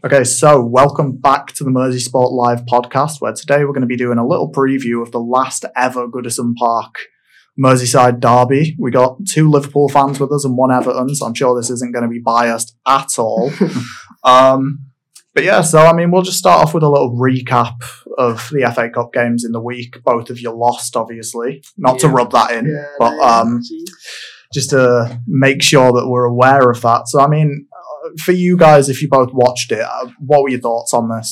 Okay, so welcome back to the Mersey Sport Live podcast, where today we're going to be doing a little preview of the last ever Goodison Park Merseyside derby. We got 2 Liverpool fans with us and 1 Everton, so I'm sure this isn't going to be biased at all. But yeah, so I mean, we'll just start off with a little recap of the FA Cup games in the week. Both of you lost, obviously. Not to rub that in, but just to make sure that we're aware of that. So I mean, for you guys, if you both watched it, what were your thoughts on this?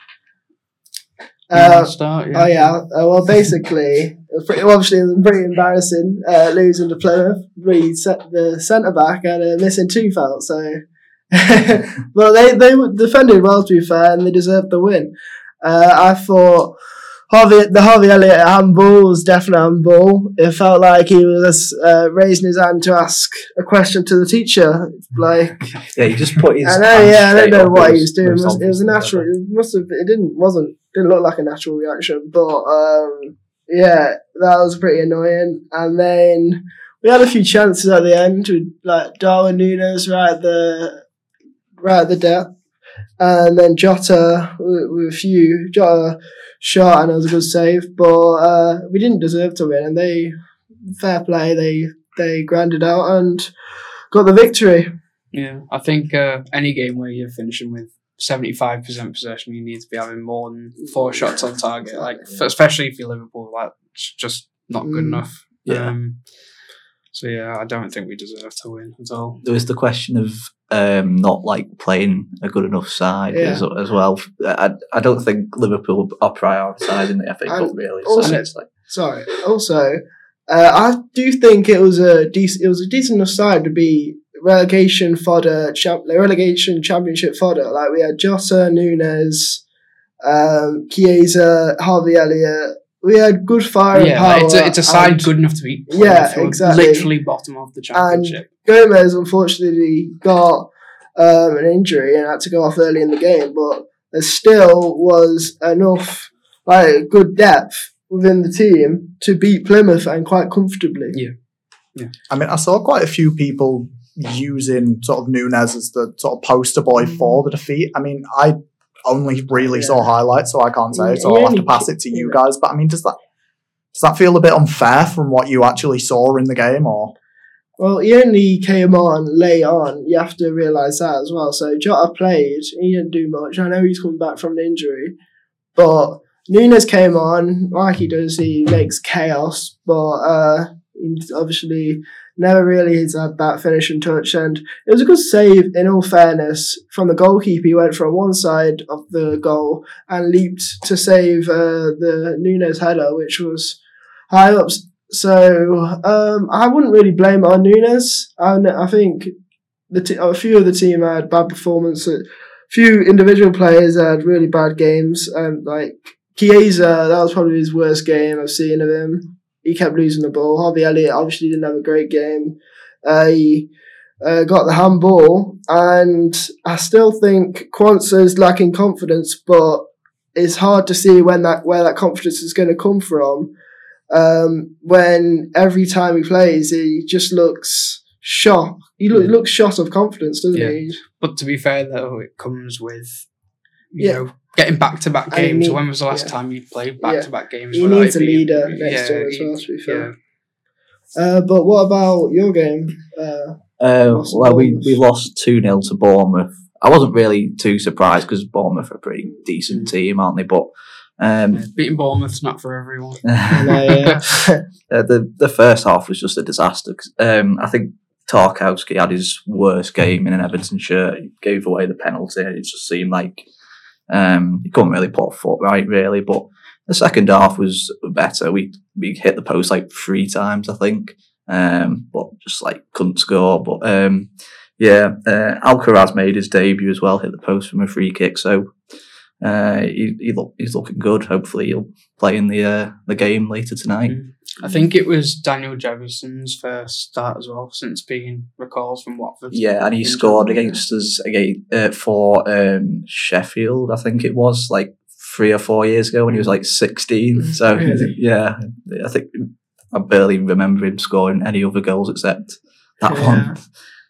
Well, basically, it was pretty embarrassing losing to Plymouth. The centre back had a missing tooth out, so well, they defended well, to be fair, and they deserved the win. I thought the Harvey Elliott handball was definitely handball. It felt like he was raising his hand to ask a question to the teacher. He just put his. I don't know what he was doing. It was a natural. It didn't look like a natural reaction, but that was pretty annoying. And then we had a few chances at the end with Darwin Núñez right at the depth, and then Jota with a few shot, and it was a good save, but we didn't deserve to win, and fair play, they grinded out and got the victory. Yeah, I think any game where you're finishing with 75% possession, you need to be having more than 4 shots on target. Especially if you're Liverpool, it's just not good enough. Yeah. I don't think we deserve to win at all. There was the question of not playing a good enough side as well. I don't think Liverpool are prioritising the FA Cup really. Also, I do think it was a decent enough side to be relegation championship fodder. We had Jota, Núñez, Chiesa, Harvey Elliott. We had good firing power. It's a side good enough to be exactly. Literally bottom of the championship. And Gomez unfortunately got an injury and had to go off early in the game, but there still was enough good depth within the team to beat Plymouth, and quite comfortably. Yeah. I mean, I saw quite a few people using sort of Núñez as the sort of poster boy for the defeat. I mean, I only really saw highlights, so I can't say, so I'll have to pass it to you guys. But I mean, does that feel a bit unfair from what you actually saw in the game, or? Well, he only came on late on. You have to realise that as well. So Jota played. He didn't do much. I know he's coming back from an injury, but Núñez came on like he does. He makes chaos, but he's obviously never really has had that finishing touch, and it was a good save in all fairness from the goalkeeper. He went from one side of the goal and leaped to save the Núñez header, which was high up. So I wouldn't really blame it on Núñez. I think a few of the team had bad performance. A few individual players had really bad games. Chiesa, that was probably his worst game I've seen of him. He kept losing the ball. Harvey Elliott obviously didn't have a great game. He got the handball, and I still think Quansah's lacking confidence, but it's hard to see where that confidence is going to come from. When every time he plays, he just looks shot. He looks shot of confidence, doesn't he? But to be fair, though, it comes with getting back-to-back games. When was the last time you played back-to-back games? He needs a leader next to him as well, to be fair. But what about your game? We lost 2-0 to Bournemouth. I wasn't really too surprised because Bournemouth are a pretty decent team, aren't they? But beating Bournemouth's not for everyone. The first half was just a disaster. I think Tarkowski had his worst game in an Everton shirt. He gave away the penalty. It just seemed like he couldn't really put a foot right, really. But the second half was better. We hit the post 3 times, I think, but just couldn't score. But Alcaraz made his debut as well, hit the post from a free kick. So he's looking good. Hopefully he'll play in the game later tonight. I think it was Daniel Jefferson's first start as well since being recalled from Watford. Yeah, and he scored against us for Sheffield, I think it was 3 or 4 years ago when he was 16. So yeah, I think I barely remember him scoring any other goals except that one.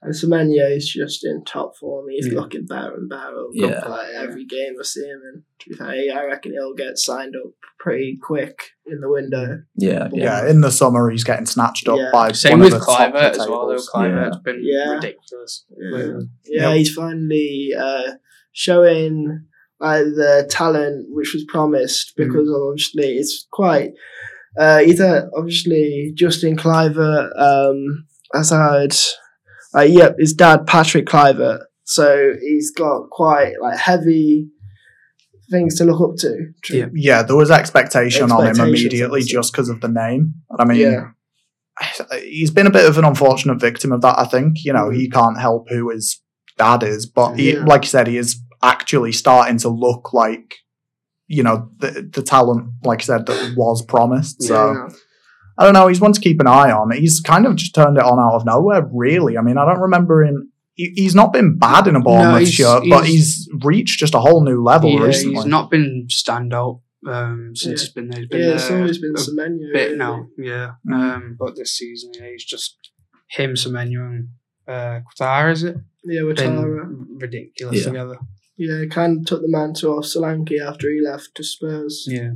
And Semenyo is just in top form. He's Yeah. looking better and better. Yeah. Like every game I see him in. To be fair, I reckon he'll get signed up pretty quick in the window. Yeah, Yeah, in the summer he's getting snatched up Yeah. by Same one with of the top Clivert as well. Though tables. Clivert's been Yeah. ridiculous. Yeah, he's finally showing the talent which was promised because obviously it's quite either obviously Justin Clivert has had his dad Patrick Clivert, so he's got quite like heavy things to look up to. Yeah. Yeah, there was expectation on him Expectations, immediately obviously. just because of the name. I mean, Yeah. he's been a bit of an unfortunate victim of that, I think. You know, he can't help who his dad is, but he, Yeah. like you said, he is actually starting to look like, you know, the talent, like I said, that was promised. So, Yeah. I don't know, he's one to keep an eye on. He's kind of just turned it on out of nowhere, really. I mean, I don't remember him. He's not been bad in a Bournemouth he's- shirt, but he's reached just a whole new level Yeah, recently. he's not been standout since Yeah. he's been there. He's been Yeah, it's there always been a Semenyo. bit really. now. Yeah, but this season, yeah, he's just him, Semenyo, and Qatar, is it? Yeah, with Been Tara. ridiculous Yeah. together. Yeah, kind of took the mantle off Solanke after he left to Spurs. Yeah.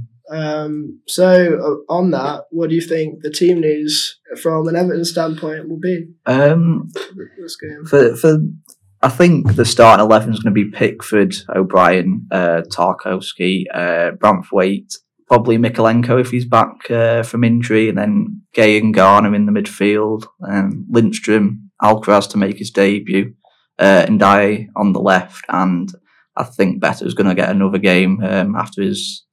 So on that, what do you think the team news from an Everton standpoint will be this game? For I think the starting 11 is going to be Pickford, O'Brien, Tarkowski, Braithwaite, probably Mikolenko if he's back from injury, and then Gay and Garner in the midfield, and Lindstrom, Alcaraz to make his debut, Ndiaye on the left, and I think Better's going to get another game after his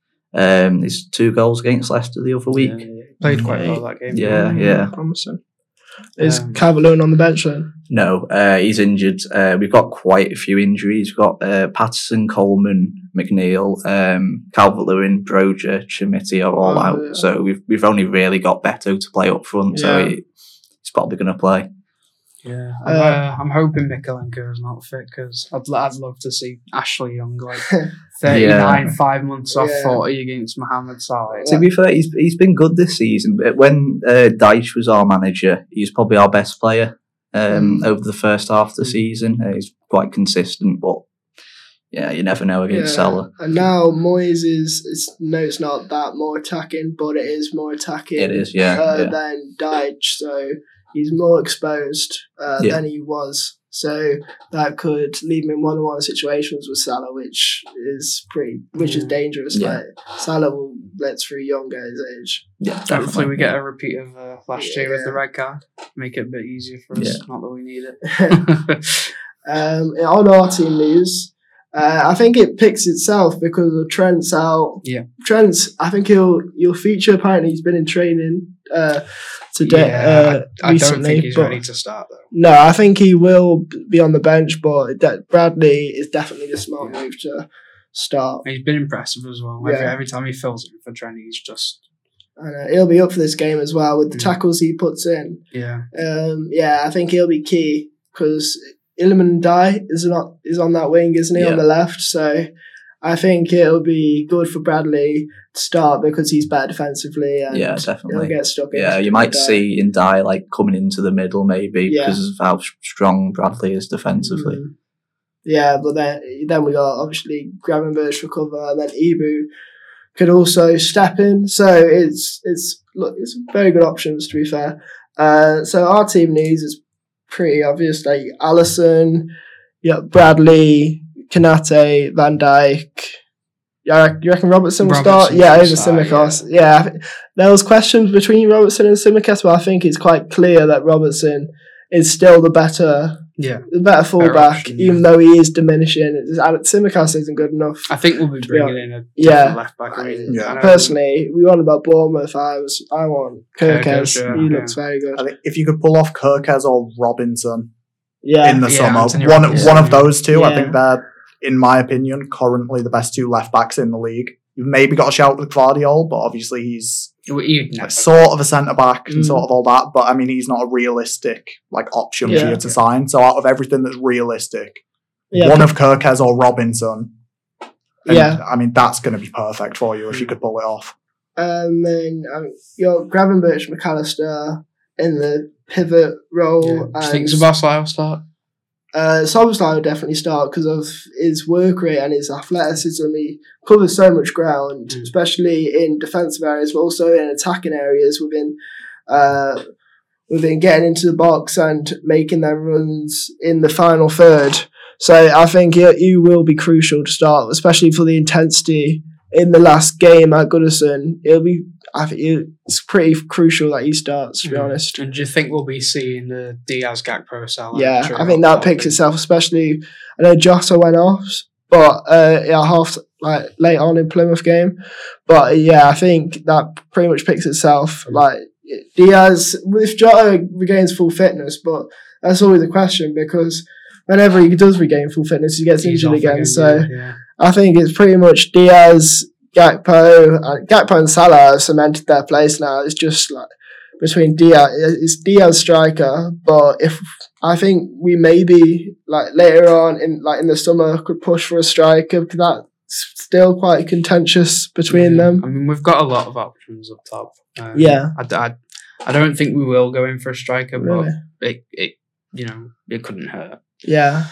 2 goals against Leicester the other week. Yeah, played quite well that game. Yeah. Promising. Is Calvert-Lewin on the bench then? No, he's injured. We've got quite a few injuries. We've got Patterson, Coleman, McNeil, Calvert-Lewin, Broja, Chimiti are all out. Yeah. So we've only really got Beto to play up front. So Yeah. he's probably going to play. Yeah, Uh, I'm hoping Mikolenko is not fit because I'd love to see Ashley Young like 39, 5 months off Yeah. 40 against Mohamed Salah. To be fair, he's been good this season. But when Dyche was our manager, he's probably our best player over the first half of the season. He's quite consistent, but yeah, you never know against Salah. And now Moyes it's not that more attacking, but it is more attacking. It is, yeah. Than Dyche, so he's more exposed than he was. So that could leave him in one-on-one situations with Salah, which is dangerous. Yeah. Like Salah will blitz through Young at his age. Yeah, Hopefully definitely. we get a repeat of last year with the Yeah. red card. Make it a bit easier for us. Yeah. Not that we need it. On our team news, I think it picks itself because of Trent's out. Yeah. Trent's, I think he'll feature. Apparently, he's been in training today. Yeah, I don't recently, think he's but- ready to start though. No, I think he will be on the bench, but Bradley is definitely the smart move to start. He's been impressive as well. Yeah. Every time he fills in for Trent, he's just And he'll be up for this game as well with the tackles he puts in. yeah. I think he'll be key because Iliman Ndiaye is on that wing, isn't he, on the left? So I think it'll be good for Bradley to start because he's better defensively and Yeah, he'll definitely. get stuck in. Yeah, you might see Ndiaye like coming into the middle maybe Yeah. because of how strong Bradley is defensively. Yeah, but then we got obviously Gravenberch for cover, and then Ibu could also step in. So it's very good options to be fair. So our team needs is pretty obvious. Like Alisson, Bradley, Kanate, Van Dijk. Yeah, you reckon Robertson will start? Robertson Yeah, will over start, Tsimikas. Yeah, there was questions between Robertson and Tsimikas, but I think it's quite clear that Robertson is still the better fullback, option, even though he is diminishing. Tsimikas isn't good enough. I think we'll be bringing in a Yeah. different left back. I mean, Yeah. I know- Personally, we want about Bournemouth. I want Kirkes. Kirkes, He looks very good. I think if you could pull off Kirkes or Robinson Yeah, in the summer, Anthony one Robinson. of those two, I Yeah. think they're, in my opinion, currently the best 2 left backs in the league. You've maybe got a shout with Guardiola, but obviously he's You'd never- sort of a centre back and sort of all that. But I mean, he's not a realistic option for Yeah. you to sign. So out of everything that's realistic, yeah, one of Kirkes or Robinson. And, Yeah. I mean, that's going to be perfect for you if you could pull it off. And then Gravenberch, McAllister, in the pivot role. Yeah. Do you And think Szoboszlai will start? Szoboszlai will definitely start because of his work rate and his athleticism. He covers so much ground, especially in defensive areas, but also in attacking areas within getting into the box and making their runs in the final third. So I think he will be crucial to start, especially for the intensity in the last game at Goodison. I think it's pretty crucial that he starts, to be honest. And do you think we'll be seeing the Diaz Gakpo Salah? Yeah, I think that picks itself, especially I know Jota went off, but late on in Plymouth game. But yeah, I think that pretty much picks itself. Like Diaz, if Jota regains full fitness, but that's always a question because whenever he does regain full fitness, he gets injured again. So I think it's pretty much Diaz, Gakpo and Salah have cemented their place now. It's just like between it's Diaz striker, but if I think we maybe like later on in the summer could push for a striker because that's still quite contentious between them. I mean, we've got a lot of options up top. I don't think we will go in for a striker, but it couldn't hurt. Yeah.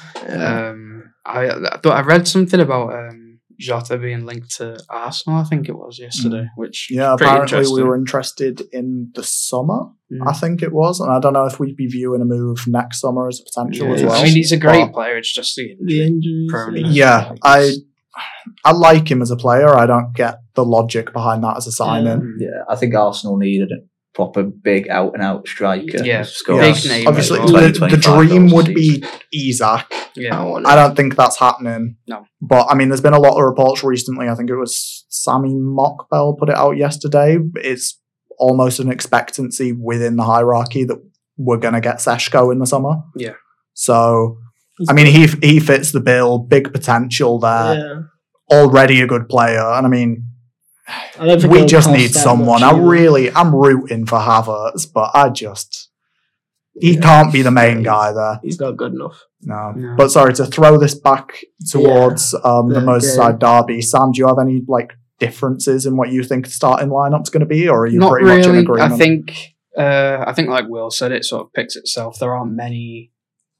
I read something about Jota being linked to Arsenal, I think it was yesterday, which apparently we were interested in the summer, I think it was, and I don't know if we'd be viewing a move next summer as a potential as well. I mean, he's a great player, it's just the injury. Yeah, I like him as a player. I don't get the logic behind that as a signing. Yeah, I think Arsenal needed a proper big out-and-out striker. Yeah, big name. Obviously, well. the dream would be Isak. Yeah. I don't think that's happening. No. But, I mean, there's been a lot of reports recently. I think it was Sammy Mockbell put it out yesterday. It's almost an expectancy within the hierarchy that we're going to get Seshko in the summer. Yeah. So, I mean, he fits the bill. Big potential there. Yeah. Already a good player. And, I mean, we just need someone. I'm rooting for Havertz, but he can't be the main guy there. He's not good enough. No. But sorry, to throw this back towards the Merseyside derby, Sam, do you have any differences in what you think the starting lineup's going to be, or are you pretty much in agreement? I think like Will said, it sort of picks itself. There aren't many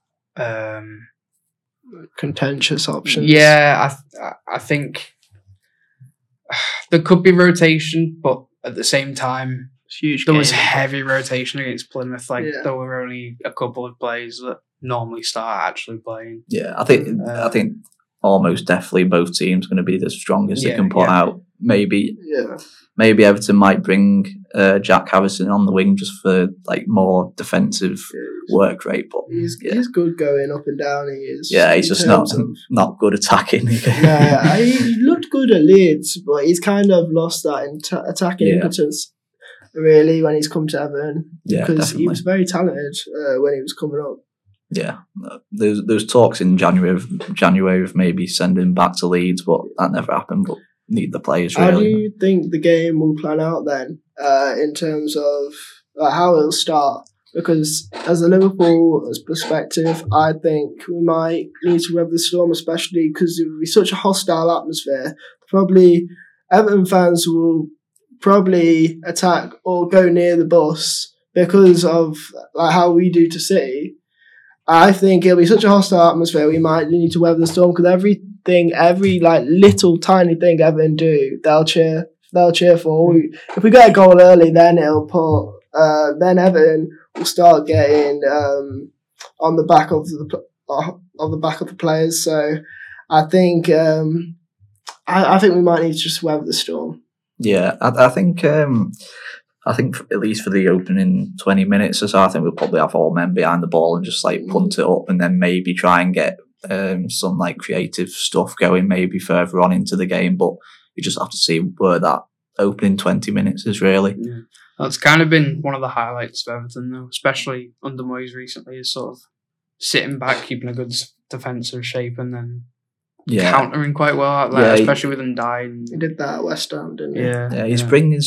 contentious options. Yeah, I think there could be rotation, but at the same time, there was heavy rotation against Plymouth. There were only a couple of players that normally start actually playing. Yeah, I think almost definitely both teams going to be the strongest they can put out. Maybe Everton might bring Jack Harrison on the wing just for like more defensive work rate. But he's good going up and down. He is. Yeah, he's just not good attacking. He looked good at Leeds, but he's kind of lost that attacking impotence. Really, when he's come to Everton, because he was very talented when he was coming up. Yeah, there's talks in January of maybe sending him back to Leeds, but that never happened. But need the players. Really. How do you think the game will plan out then, in terms of how it'll start? Because as a Liverpool perspective, I think we might need to weather the storm, especially because it will be such a hostile atmosphere. Probably Everton fans will probably attack or go near the bus because of how we do to City. I think it'll be such a hostile atmosphere. We might need to weather the storm because every little tiny thing Everton do, they'll cheer for. If we get a goal early, then then Everton will start getting on the back of the players. So I think I think we might need to just weather the storm. Yeah, I think at least for the opening 20 minutes or so, I think we'll probably have all men behind the ball and just punt it up, and then maybe try and get some creative stuff going maybe further on into the game. But you just have to see where that opening 20 minutes is really. Yeah. That's kind of been one of the highlights of Everton, though, especially under Moyes recently, is sort of sitting back, keeping a good defensive shape, and then countering quite well, especially with Ndiaye. He did that at West Ham, didn't he? Yeah, he's bringing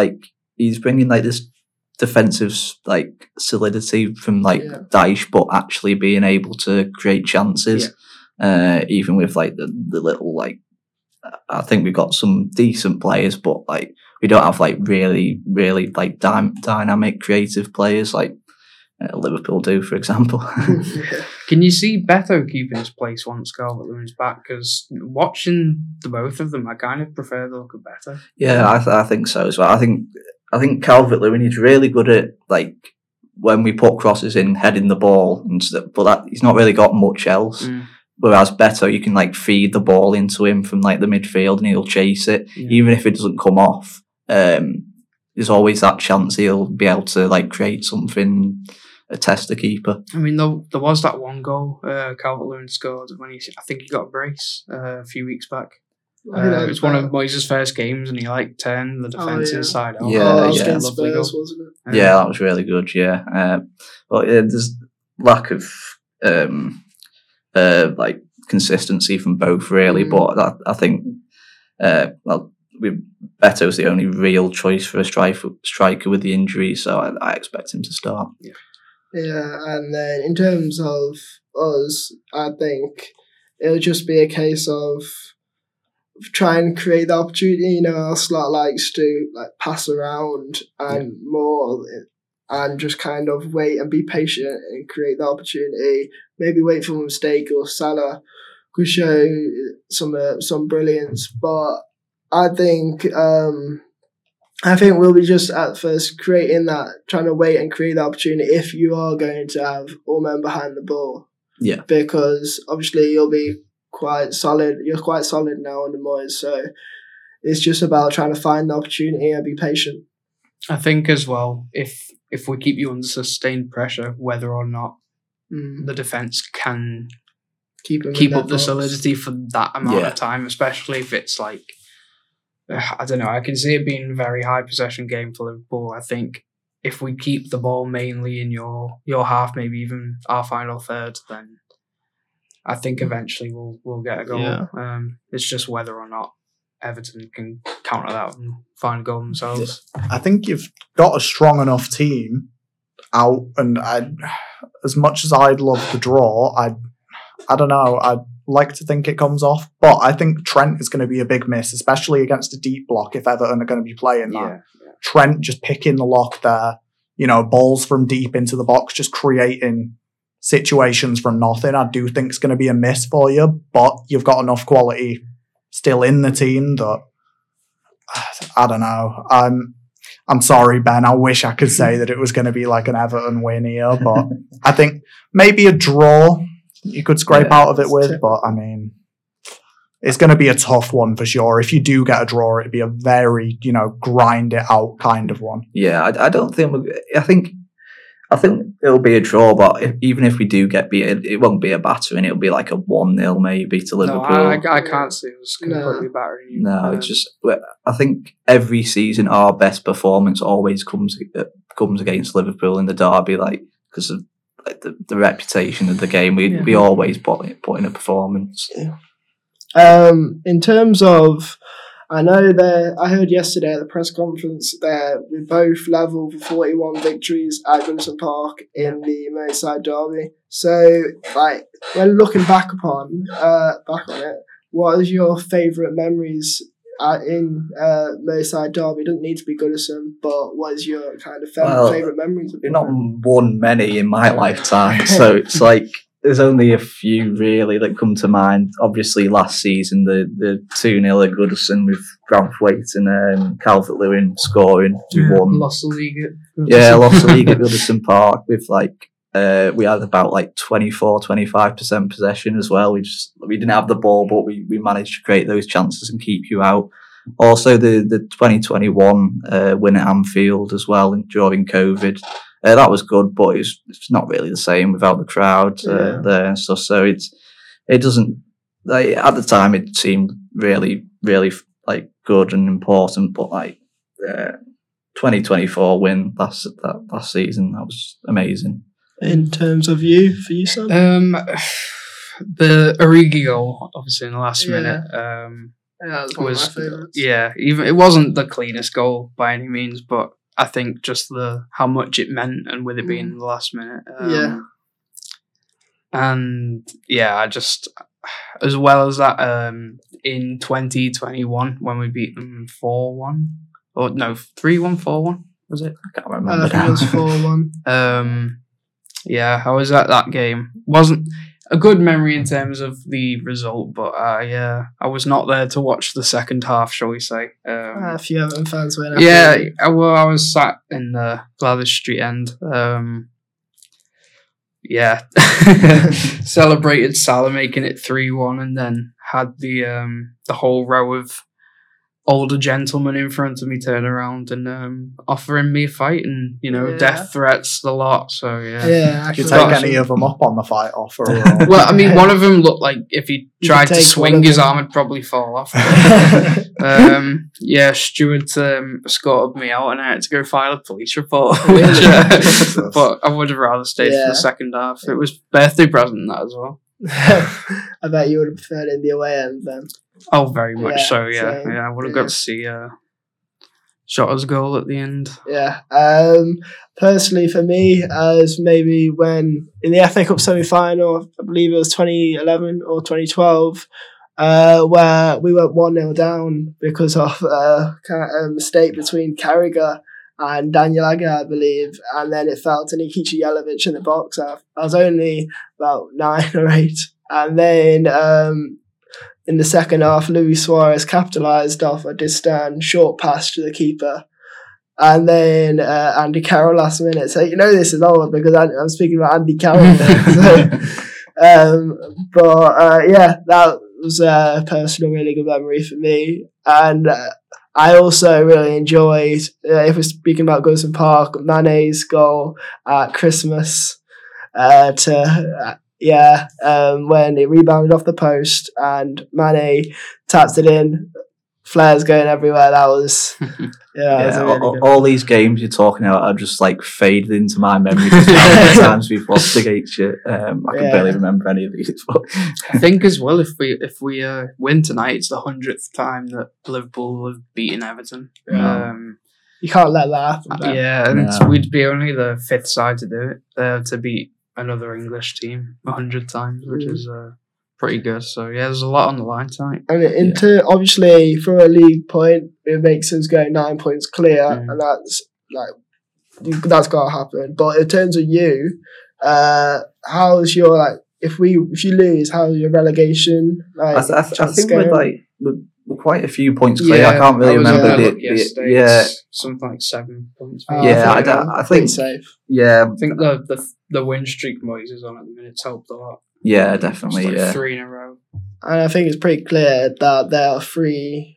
this defensive solidity from Dyche, but actually being able to create chances, even with the little I think we've got some decent players, but like we don't have like really like dynamic, creative players like Liverpool do, for example. Can you see Beto keeping his place once Calvert-Lewin's back? Because watching the both of them, I kind of prefer the look of Beto. Yeah, I think so as well. I think Calvert-Lewin is really good at like when we put crosses in, heading the ball and stuff, but that he's not really got much else. Whereas Beto, you can like feed the ball into him from like the midfield and he'll chase it, even if it doesn't come off. There's always that chance he'll be able to like create something, test the keeper. I mean, there was that one goal Calvert-Lewin scored when I think he got a brace a few weeks back. It was one of Moyes' first games, and he like turned the defence inside out. Against Spurs, wasn't it? Yeah, that was really good. Yeah, but there's lack of like consistency from both, really. But I think Beto's the only real choice for a striker with the injury, so I expect him to start. Yeah, and then in terms of us, I think it'll just be a case of trying to create the opportunity. You know, our slot likes to like pass around and more, and just kind of wait and be patient and create the opportunity. Maybe wait for a mistake or Salah could show some brilliance, but I think we'll be just at first creating that, trying to wait and create the opportunity if you are going to have all men behind the ball. Yeah, because obviously you'll be quite solid. You're quite solid now under Moyes, so it's just about trying to find the opportunity and be patient. I think as well, if we keep you under sustained pressure, whether or not the defence can keep up the solidity for that amount of time, especially if it's like, I don't know, I can see it being a very high possession game for Liverpool. I think if we keep the ball mainly in your half, maybe even our final third, then I think eventually we'll get a goal. Yeah. It's just whether or not Everton can counter that and find a goal themselves. I think you've got a strong enough team out, and as much as I'd love the draw, I don't know, I'd like to think it comes off, but I think Trent is going to be a big miss, especially against a deep block if Everton are going to be playing that. Yeah. Trent just picking the lock there, balls from deep into the box, just creating situations from nothing. I do think it's going to be a miss for you, but you've got enough quality still in the team that I don't know. I'm sorry, Ben. I wish I could say that it was going to be like an Everton win here, but I think maybe a draw you could scrape out of it with, but I mean, it's going to be a tough one for sure. If you do get a draw, it'd be a very, grind it out kind of one. Yeah, I don't think. I think it'll be a draw, but even if we do get beat, it won't be a battering. It'll be like a 1-0 maybe to Liverpool. No, I can't see us completely battering you. No, it's just, I think every season our best performance always comes against Liverpool in the derby, because of the reputation of the game. We always put in a performance. Yeah. In terms of, I heard yesterday at the press conference that we both level for 41 victories at Goodison Park in the Merseyside derby. So, when looking back on it, what is your favourite memories in Merseyside derby? It doesn't need to be Goodison, but what is your kind of favourite memories? We've not won many in my lifetime, so it's like there's only a few really that come to mind. Obviously, last season the 2-0 at Goodison with Branthwaite and Calvert-Lewin scoring. We won. Lost the league. Lost the league at Goodison Park with we had about 24-25% possession as well. We didn't have the ball, but we managed to create those chances and keep you out. Also, the 2021 win at Anfield as well during COVID. That was good, but it's not really the same without the crowd there and stuff. So it doesn't, at the time it seemed really, really good and important, but 2024 win last season, that was amazing. In terms of for you, Sam? The Origi goal, obviously in the last minute, that was one of my favourites. Even it wasn't the cleanest goal by any means, but I think just how much it meant, and with it being in the last minute. as well as that, in 2021 when we beat them 4-1 or no 3-1, 4-1 was it? I can't remember. I think it was 4-1. Yeah, I was at that game. Wasn't a good memory in terms of the result, but I was not there to watch the second half, shall we say? A few Everton fans went. Yeah, I was sat in the Gladys Street end. Yeah, celebrated Salah making it 3-1, and then had the whole row of older gentlemen in front of me turn around and offering me a fight, and death threats the lot. So Did you take any of them up on the fight offer? Well, I mean, one of them looked like if he tried to swing his arm, it'd probably fall off. Stuart escorted me out, and I had to go file a police report. But I would have rather stayed for the second half. It was birthday present, that as well. I bet you would have preferred in the away end then. Oh, very much so. Same. I would have got to see Jota's goal at the end. Yeah. Personally, for me, as maybe when in the FA Cup semi-final, I believe it was 2011 or 2012, where we went 1-0 down because of a mistake between Carragher and Daniel Agger, I believe, and then it fell to Nikica Jelavic in the box. I was only about 9 or 8, and then in the second half, Luis Suarez capitalised off a distant short pass to the keeper, and then Andy Carroll last minute. So this is old because I'm speaking about Andy Carroll. That was a personal, really good memory for me, and I also really enjoyed, if we're speaking about Goodison Park, Mane's goal at Christmas when it rebounded off the post and Mane tapped it in, flares going everywhere. That was all these games you're talking about are just like faded into my memory. How many times we've lost against you? I can barely remember any of these. But I think as well, if we win tonight, it's the 100th time that Liverpool have beaten Everton. You can't let that happen. We'd be only the 5th side to do it, to beat another English team 100 times, which is pretty good. So there's a lot on the line tonight. And obviously, for a league point, it makes us go 9 points clear, and that's got to happen. But in terms of you, how's your if you lose, how's your relegation? I think we're quite a few points clear. I can't really remember something like 7 points. I think safe. Yeah, I think the win streak Moyes is on at the minute. It's helped a lot. Yeah, definitely. It's 3 in a row. And I think it's pretty clear that there are 3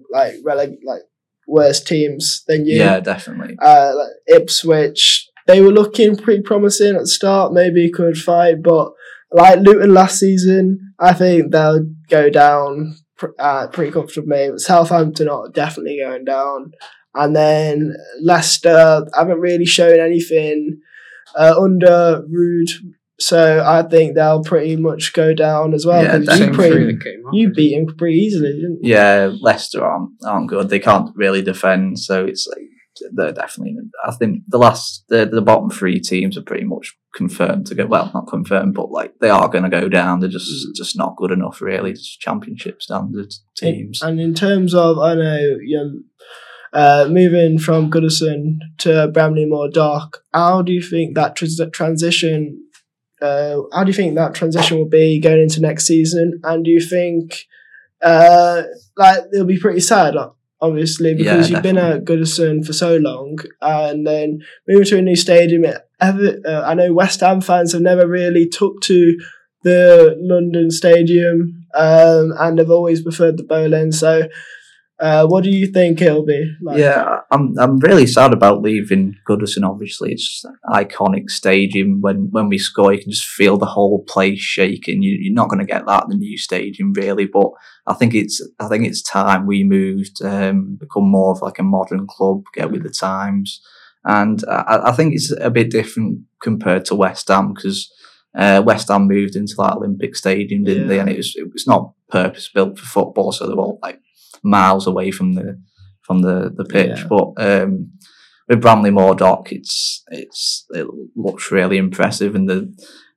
worse teams than you. Yeah, definitely. Ipswich, they were looking pretty promising at the start. Maybe could fight, but like Luton last season, I think they'll go down pretty comfortably. Southampton are definitely going down, and then Leicester haven't really shown anything under Rude. So I think they'll pretty much go down as well. You beat him pretty easily, didn't you? Yeah, Leicester aren't good. They can't really defend, so it's like they're definitely. I think the bottom 3 teams are pretty much confirmed to go. Well, not confirmed, but they are going to go down. They're just not good enough, really. Just Championship standard teams. And in terms of, I know moving from Goodison to Bramley-Moore Dock, how do you think that transition? How do you think that transition will be going into next season? And do you think it'll be pretty sad, obviously, because you've been at Goodison for so long, and then moving to a new stadium? I know West Ham fans have never really took to the London Stadium, and they've always preferred the Boleyn. So, what do you think it'll be like? Yeah, I'm really sad about leaving Goodison. Obviously, it's an iconic stadium. When we score, you can just feel the whole place shaking. You're not going to get that in the new stadium, really. But I think it's time we moved, become more of a modern club, get with the times. And I think it's a bit different compared to West Ham, because West Ham moved into that Olympic Stadium, didn't they? And it's not purpose built for football, so they're all miles away from the pitch. But with Bramley-Moore Dock, it looks really impressive, and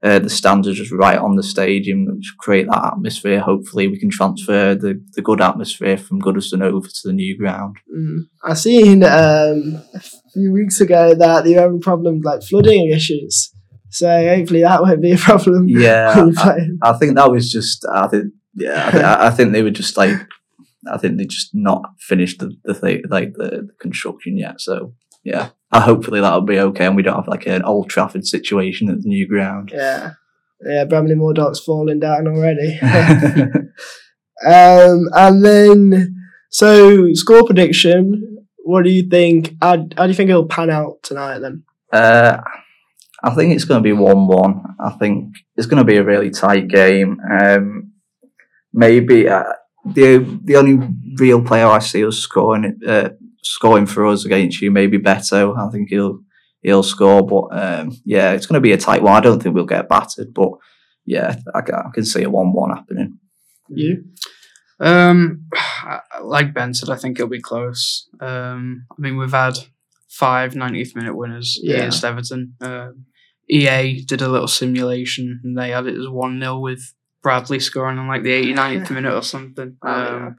the stands are just right on the stadium, which create that atmosphere. Hopefully, we can transfer the good atmosphere from Goodison over to the new ground. I seen a few weeks ago that they were having problems like flooding issues. So hopefully that won't be a problem. Yeah, I think that was just. I think they were just like. I think they just not finished the thing, like the construction yet. So yeah, hopefully that'll be okay, and we don't have like an Old Trafford situation at the new ground. Yeah, Bramley Moor Dock's falling down already. And then score prediction. What do you think? How do you think it'll pan out tonight then? I think it's going to be 1-1. I think it's going to be a really tight game. Maybe the only real player I see us scoring for us against you, maybe Beto. I think he'll score, but yeah, it's going to be a tight one. I don't think we'll get battered, but yeah, I can see a 1-1 happening. You? Like Ben said, I think it'll be close. I mean, we've had 5 90th minute winners against Everton. EA did a little simulation and they had it as 1-0 with Bradley scoring in like the 89th minute or something. I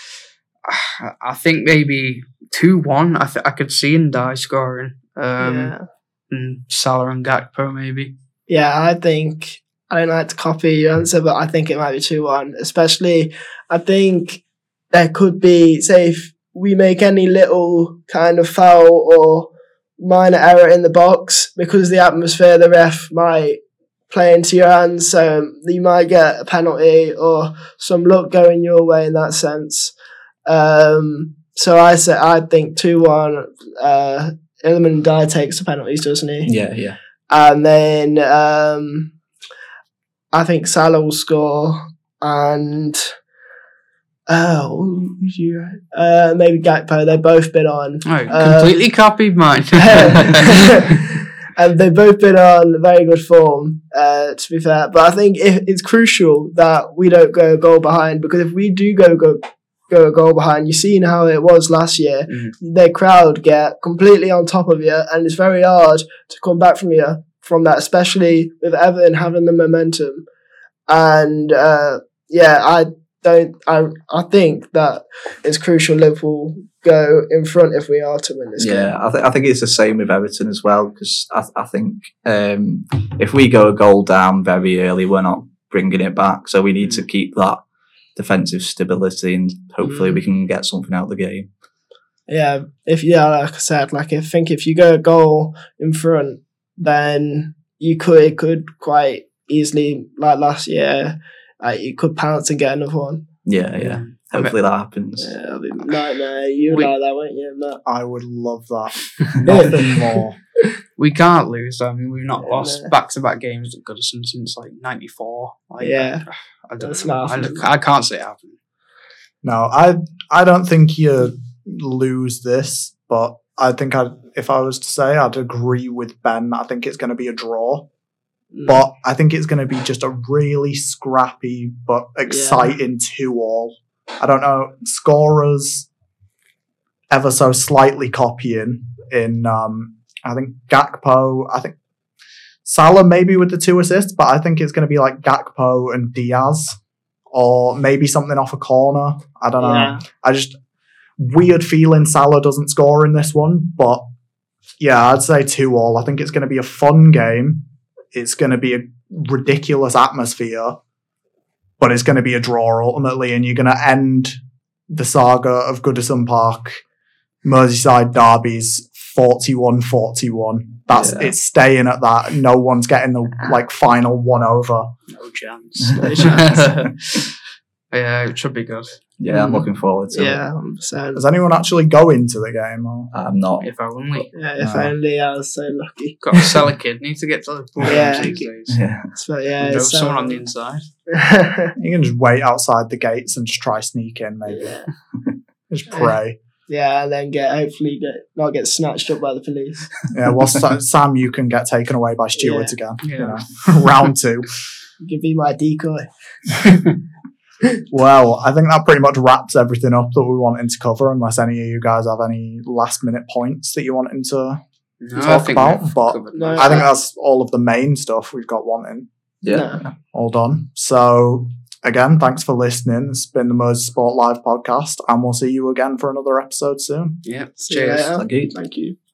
think maybe 2-1. I could see Ndiaye scoring. And Salah and Gakpo maybe. Yeah, I think, I don't like to copy your answer, but I think it might be 2-1. Especially, I think there could be, say, if we make any little kind of foul or minor error in the box, because the atmosphere, the ref might play into your hands, so you might get a penalty or some luck going your way in that sense. So I think 2-1. Iliman Ndiaye takes the penalties, doesn't he? Yeah. And then I think Salah will score, and maybe Gakpo. They've both been on. Completely copied mine. And they've both been on very good form, to be fair. But I think it's crucial that we don't go a goal behind, because if we do go a goal behind, you've seen how it was last year. The crowd get completely on top of you, and it's very hard to come back from that, especially with Everton having the momentum. And I think that it's crucial Liverpool go in front if we are to win this game. Yeah, I think it's the same with Everton as well, because I think if we go a goal down very early, we're not bringing it back. So we need to keep that defensive stability, and hopefully we can get something out of the game. Yeah, like I said, I think if you go a goal in front, then it could quite easily, like last year, you could pounce and get another one. Yeah. Hopefully that happens. Yeah, it'll be a nightmare. You'd like that, wouldn't you, Matt? I would love that. Nothing more. We can't lose. I mean, we've not lost back-to-back games at Goodison since like '94. Yeah, I don't know. I can't see it happening. No, I don't think you lose this, but I think if I was to say, I'd agree with Ben. I think it's going to be a draw. But I think it's going to be just a really scrappy but exciting 2-2. I don't know, scorers ever so slightly copying in, I think Gakpo, I think Salah maybe with the 2 assists, but I think it's going to be like Gakpo and Diaz, or maybe something off a corner. I don't know. Yeah. I just, weird feeling Salah doesn't score in this one, but yeah, I'd say 2-2. I think it's going to be a fun game. It's going to be a ridiculous atmosphere, but it's going to be a draw ultimately, and you're going to end the saga of Goodison Park Merseyside derbies 41-41. It's staying at that. No one's getting the final one over. No chance. Yeah, it should be good. Yeah, I'm looking forward to it. Yeah, 100%. Does anyone actually go into the game? Or? I'm not. If only. Yeah, if only I was so lucky. Got to sell a kidney to get to Liverpool these days. Yeah. It's someone on the inside. You can just wait outside the gates and just try sneak in, maybe. Just pray. Yeah, and then hopefully not get snatched up by the police. Yeah, well, Sam, you can get taken away by stewards again. Yeah. You know, round 2. You can be my decoy. Well, I think that pretty much wraps everything up that we wanted to cover, unless any of you guys have any last minute points that you wanted to No, talk about, we've but covered No, most I of think it. that's all of the main stuff we've got wanting. Yeah. No. All done. So again, thanks for listening. It's been the Mersey Sport Live podcast, and we'll see you again for another episode soon. Yeah. See you Cheers. later. Thank you. Thank you.